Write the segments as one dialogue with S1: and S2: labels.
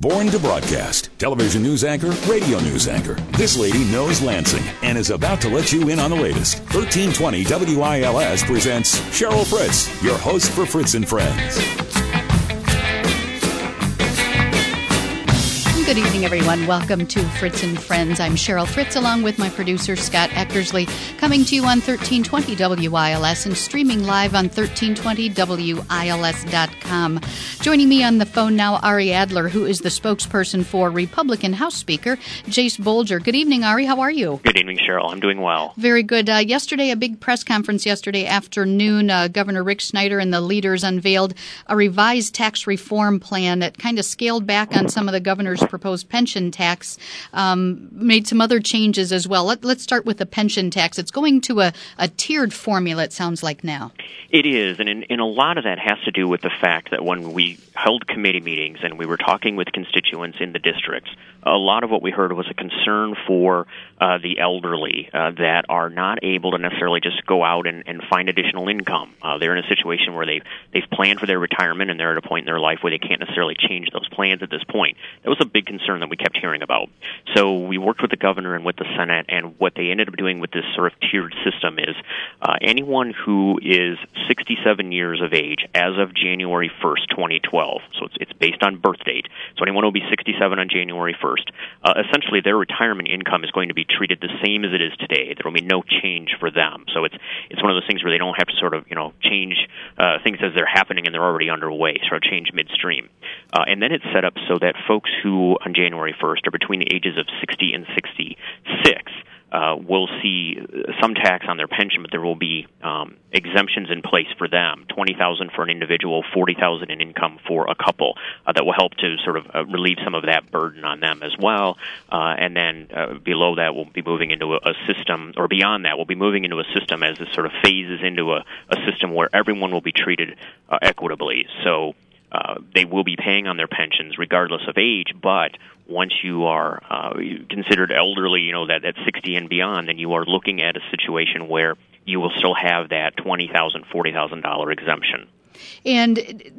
S1: Born to broadcast, television news anchor, radio news anchor. This lady knows Lansing and is about to let you in on the latest. 1320 WILS presents Cheryl Fritz, your host for Fritz and Friends.
S2: Good evening, everyone. Welcome to Fritz and Friends. I'm Cheryl Fritz, along with my producer, Scott Eckersley, coming to you on 1320 WILS and streaming live on 1320WILS.com. Joining me on the phone now, Ari Adler, who is the spokesperson for Republican House Speaker Jase Bolger. Good evening, Ari. How are you?
S3: Good evening, Cheryl. I'm doing well.
S2: Very good. Yesterday, a big press conference yesterday afternoon, Governor Rick Snyder and the leaders unveiled a revised tax reform plan that kind of scaled back on some of the governor's proposed pension tax, made some other changes as well. Let's start with the pension tax. It's going to a tiered formula, it sounds like now.
S3: It is, and in a lot of that has to do with the fact that when we held committee meetings and we were talking with constituents in the districts, a lot of what we heard was a concern for the elderly that are not able to necessarily just go out and find additional income. They're in a situation where they've planned for their retirement and they're at a point in their life where they can't necessarily change those plans at this point. That was a big concern that we kept hearing about. So we worked with the governor and with the Senate, and what they ended up doing with this sort of tiered system is anyone who is 67 years of age as of January 1st, 2012, so it's based on birth date, so anyone will be 67 on January 1st, essentially their retirement income is going to be treated the same as it is today. There will be no change for them. So it's one of those things where they don't have to sort of, change things as they're happening and they're already underway, sort of change midstream. And then it's set up so that folks who on January 1st are between the ages of 60 and 66 will see some tax on their pension, but there will be exemptions in place for them. $20,000 for an individual, $40,000 in income for a couple. That will help to sort of relieve some of that burden on them as well. And then below that, we'll be moving into a system, or beyond that, we'll be moving into a system as this sort of phases into a system where everyone will be treated equitably. So they will be paying on their pensions regardless of age, but once you are considered elderly, that at 60 and beyond, then you are looking at a situation where you will still have that $20,000, $40,000 exemption.
S2: And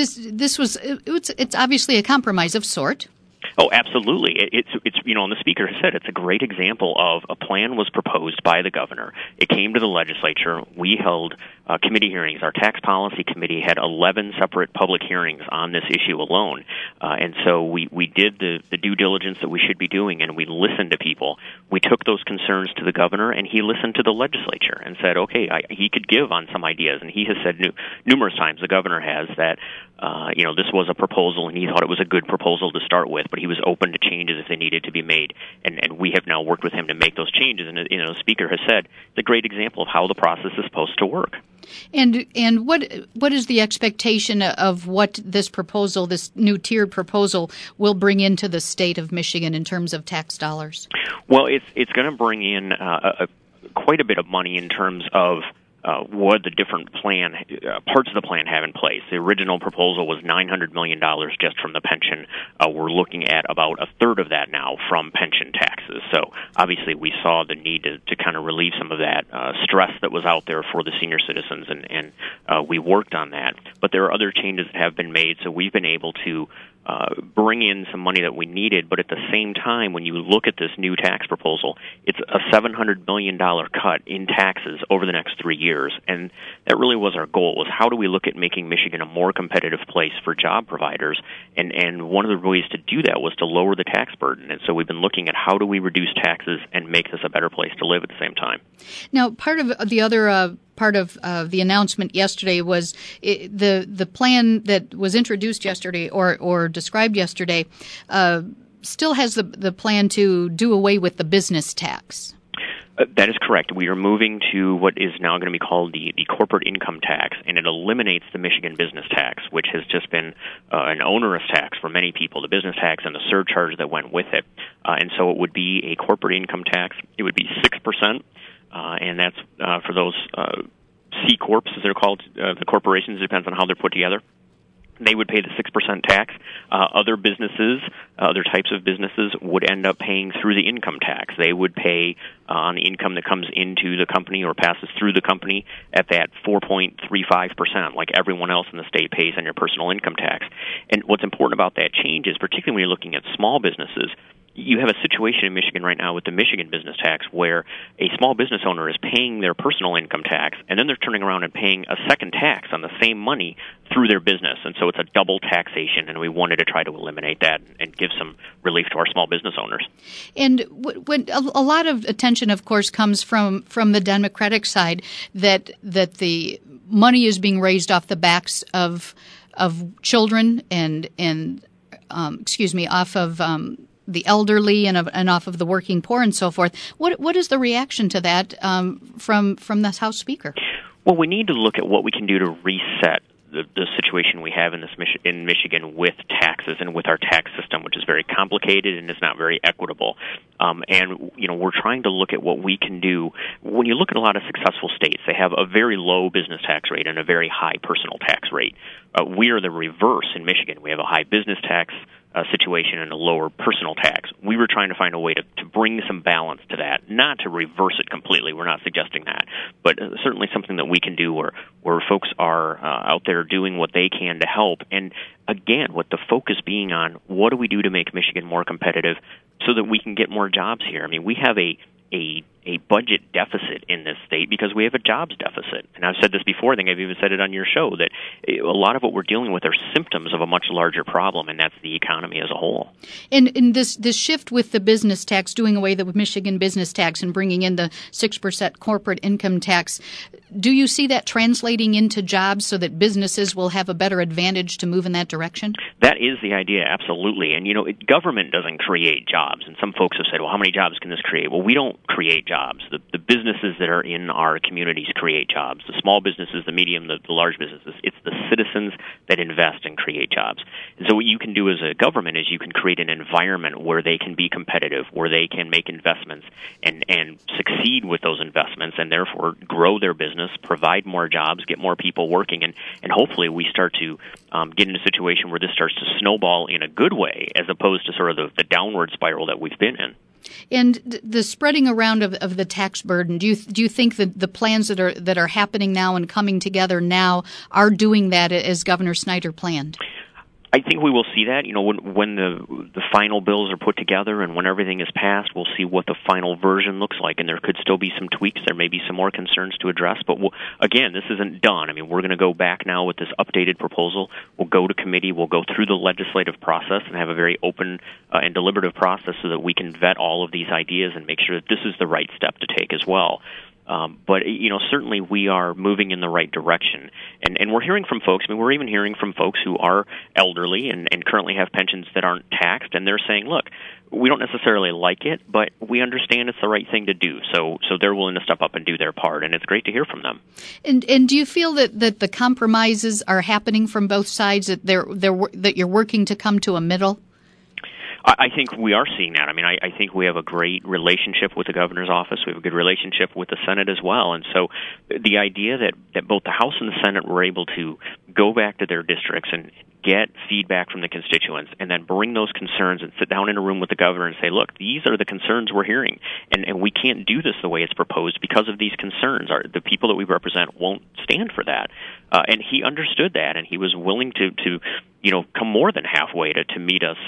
S2: it's obviously a compromise of sort.
S3: Oh, absolutely. It's and the speaker has said it's a great example of a plan was proposed by the governor. It came to the legislature. We held committee hearings. Our tax policy committee had 11 separate public hearings on this issue alone. And so we did the due diligence that we should be doing, and we listened to people. We took those concerns to the governor, and he listened to the legislature and said, okay, he could give on some ideas. And he has said numerous times, the governor has, that this was a proposal, and he thought it was a good proposal to start with, but he was open to changes if they needed to be made, and we have now worked with him to make those changes. And the speaker has said it's a great example of how the process is supposed to work.
S2: And what is the expectation of what this proposal, this new tiered proposal, will bring into the state of Michigan in terms of tax dollars?
S3: Well, it's going to bring in quite a bit of money in terms of what the different parts of the plan have in place. The original proposal was $900 million just from the pension. We're looking at about a third of that now from pension taxes. So obviously we saw the need to kind of relieve some of that stress that was out there for the senior citizens, and we worked on that. But there are other changes that have been made, so we've been able to bring in some money that we needed, but at the same time, when you look at this new tax proposal, it's a $700 million cut in taxes over the next 3 years, and that really was our goal, was how do we look at making Michigan a more competitive place for job providers, and one of the ways to do that was to lower the tax burden, and so we've been looking at how do we reduce taxes and make this a better place to live at the same time.
S2: Now, part of the other part of the announcement yesterday was the plan that was introduced yesterday or described yesterday still has the plan to do away with the business tax.
S3: That is correct. We are moving to what is now going to be called the corporate income tax, and it eliminates the Michigan business tax, which has just been an onerous tax for many people, the business tax and the surcharge that went with it. And so it would be a corporate income tax. It would be 6%, and that's for those C Corps, as they're called, the corporations. It depends on how they're put together. they would pay the 6% tax. Other businesses, other types of businesses would end up paying through the income tax. They would pay on the income that comes into the company or passes through the company at that 4.35%, like everyone else in the state pays on your personal income tax. And what's important about that change is, particularly when you're looking at small businesses, you have a situation in Michigan right now with the Michigan business tax where a small business owner is paying their personal income tax, and then they're turning around and paying a second tax on the same money through their business. And so it's a double taxation, and we wanted to try to eliminate that and give some relief to our small business owners.
S2: And when a lot of attention, of course, comes from the Democratic side that the money is being raised off the backs of children and off of the elderly and off of the working poor and so forth. What is the reaction to that from the House Speaker?
S3: Well, we need to look at what we can do to reset the situation we have in Michigan with taxes and with our tax system, which is very complicated and is not very equitable. And we're trying to look at what we can do. When you look at a lot of successful states, they have a very low business tax rate and a very high personal tax rate. We are the reverse in Michigan. We have a high business tax situation and a lower personal tax. We were trying to find a way to bring some balance to that, not to reverse it completely. We're not suggesting that, but certainly something that we can do where folks are out there doing what they can to help. And again, with the focus being on what do we do to make Michigan more competitive so that we can get more jobs here. I mean, we have a budget deficit in this state because we have a jobs deficit. And I've said this before, I think I've even said it on your show, that a lot of what we're dealing with are symptoms of a much larger problem, and that's the economy as a whole.
S2: And this shift with the business tax, doing away with the Michigan business tax and bringing in the 6% corporate income tax, do you see that translating into jobs so that businesses will have a better advantage to move in that direction?
S3: That is the idea, absolutely. And, government doesn't create jobs. And some folks have said, well, how many jobs can this create? Well, we don't create jobs. The businesses that are in our communities create jobs. The small businesses, the medium, the large businesses. It's the citizens that invest and create jobs. And so what you can do as a government is you can create an environment where they can be competitive, where they can make investments and succeed with those investments and therefore grow their business, provide more jobs, get more people working, and hopefully we start to get in a situation where this starts to snowball in a good way as opposed to sort of the downward spiral that we've been in.
S2: And the spreading around of the tax burden, do you think that the plans that are happening now and coming together now are doing that as Governor Snyder planned?
S3: I think we will see that. When the final bills are put together and when everything is passed, we'll see what the final version looks like. And there could still be some tweaks. There may be some more concerns to address. But again, this isn't done. I mean, we're going to go back now with this updated proposal. We'll go to committee. We'll go through the legislative process and have a very open and deliberative process so that we can vet all of these ideas and make sure that this is the right step to take as well. But certainly we are moving in the right direction. And we're hearing from folks, we're even hearing from folks who are elderly and currently have pensions that aren't taxed, and they're saying, look, we don't necessarily like it, but we understand it's the right thing to do. So they're willing to step up and do their part, and it's great to hear from them.
S2: And do you feel that the compromises are happening from both sides, that that you're working to come to a middle?
S3: I think we are seeing that. I mean, I think we have a great relationship with the governor's office. We have a good relationship with the Senate as well. And so the idea that both the House and the Senate were able to go back to their districts and get feedback from the constituents and then bring those concerns and sit down in a room with the governor and say, look, these are the concerns we're hearing, and we can't do this the way it's proposed because of these concerns. The people that we represent won't stand for that. And he understood that, and he was willing to come more than halfway to meet us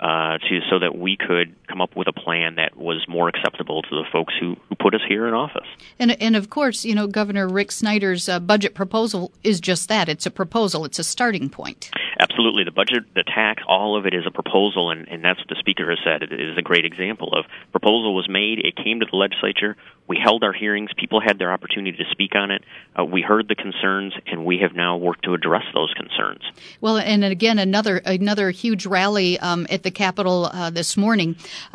S3: so that we could come up with a plan that was more acceptable to the folks who put us here in office.
S2: And of course, Governor Rick Snyder's budget proposal is just that. It's a proposal. It's a starting point.
S3: Absolutely. The budget, the tax, all of it is a proposal, and that's what the Speaker has said. It is a great example of proposal was made. It came to the legislature. We held our hearings. People had their opportunity to speak on it. We heard the concerns, and we have now worked to address those concerns. Well,
S2: and again, another huge rally at the Capitol this morning.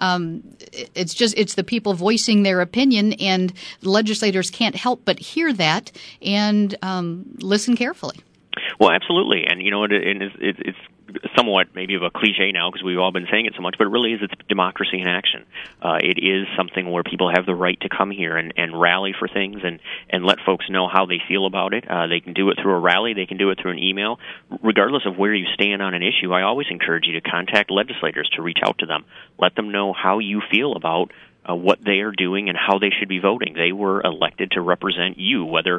S2: It's the people voicing their opinion, and legislators can't help but hear that and listen carefully.
S3: Well, absolutely, and it's somewhat maybe of a cliche now because we've all been saying it so much, but it really is, it's democracy in action. It is something where people have the right to come here and rally for things and let folks know how they feel about it. They can do it through a rally. They can do it through an email. Regardless of where you stand on an issue, I always encourage you to contact legislators, to reach out to them. Let them know how you feel about what they are doing and how they should be voting. They were elected to represent you, whether,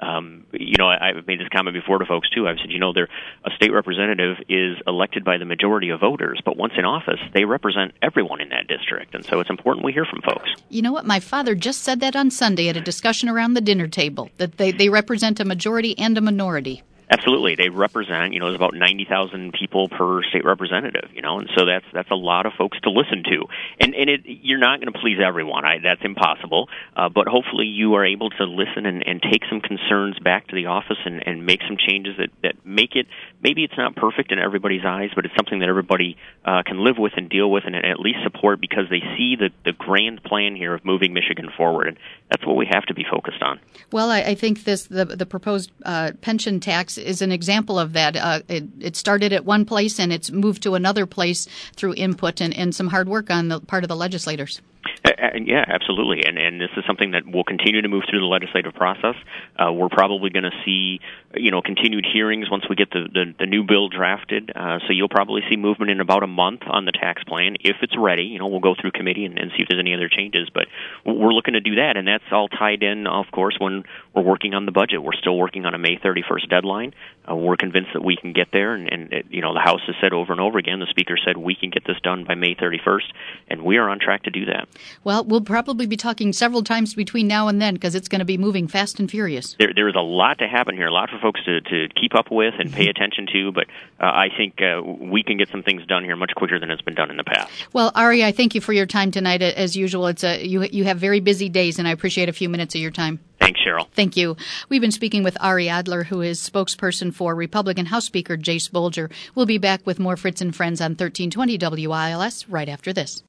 S3: I've made this comment before to folks, too. I've said, a state representative is elected by the majority of voters, but once in office, they represent everyone in that district. And so it's important we hear from folks.
S2: You know what? My father just said that on Sunday at a discussion around the dinner table, that they represent a majority and a minority.
S3: Absolutely. They represent, there's about 90,000 people per state representative, and so that's a lot of folks to listen to. And you're not going to please everyone. That's impossible. But hopefully you are able to listen and take some concerns back to the office and make some changes that make it, maybe it's not perfect in everybody's eyes, but it's something that everybody can live with and deal with and at least support because they see the grand plan here of moving Michigan forward. And that's what we have to be focused on.
S2: Well, I think the proposed pension tax is an example of that. It started at one place and it's moved to another place through input and some hard work on the part of the legislators.
S3: Yeah, absolutely. And this is something that will continue to move through the legislative process. We're probably going to see, continued hearings once we get the new bill drafted. So you'll probably see movement in about a month on the tax plan. If it's ready, we'll go through committee and see if there's any other changes. But we're looking to do that, and that's all tied in, of course, when we're working on the budget. We're still working on a May 31st deadline. We're convinced that we can get there, and the House has said over and over again, the Speaker said we can get this done by May 31st, and we are on track to do that.
S2: Well, we'll probably be talking several times between now and then because it's going to be moving fast and furious.
S3: There is a lot to happen here, a lot for folks to keep up with and pay attention to, but I think we can get some things done here much quicker than it's been done in the past.
S2: Well, Ari, I thank you for your time tonight. As usual, it's you have very busy days, and I appreciate a few minutes of your time.
S3: Thanks, Cheryl.
S2: Thank you. We've been speaking with Ari Adler, who is spokesperson for Republican House Speaker Jase Bolger. We'll be back with more Fritz and Friends on 1320 WILS right after this.